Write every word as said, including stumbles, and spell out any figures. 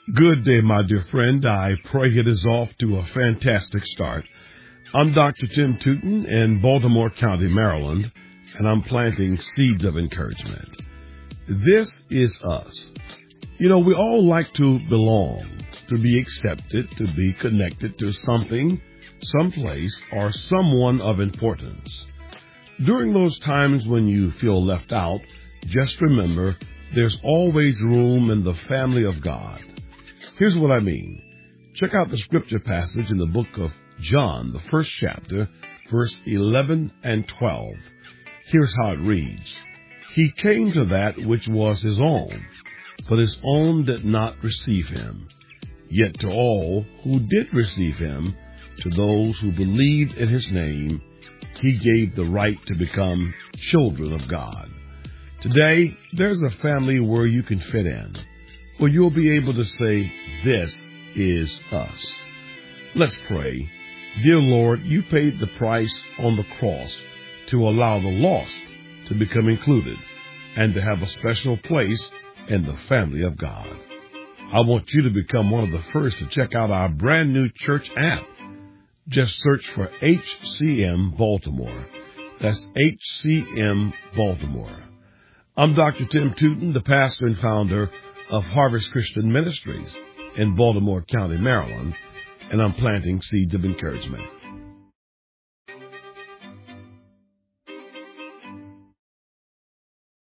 Good day, my dear friend. I pray it is off to a fantastic start. I'm Doctor Tim Tootin in Baltimore County, Maryland, and I'm planting seeds of encouragement. This is us. You know, we all like to belong, to be accepted, to be connected to something, someplace, or someone of importance. During those times when you feel left out, just remember there's always room in the family of God. Here's what I mean. Check out the scripture passage in the book of John, the first chapter, verse eleven and twelve. Here's how it reads. He came to that which was his own, but his own did not receive him. Yet to all who did receive him, to those who believed in his name, he gave the right to become children of God. Today, there's a family where you can fit in, where you'll be able to say, this is us. Let's pray. Dear Lord, you paid the price on the cross to allow the lost to become included and to have a special place in the family of God. I want you to become one of the first to check out our brand new church app. Just search for H C M Baltimore. That's H C M Baltimore. I'm Doctor Tim Tootin, the pastor and founder of Harvest Christian Ministries in Baltimore County, Maryland, and I'm planting seeds of encouragement.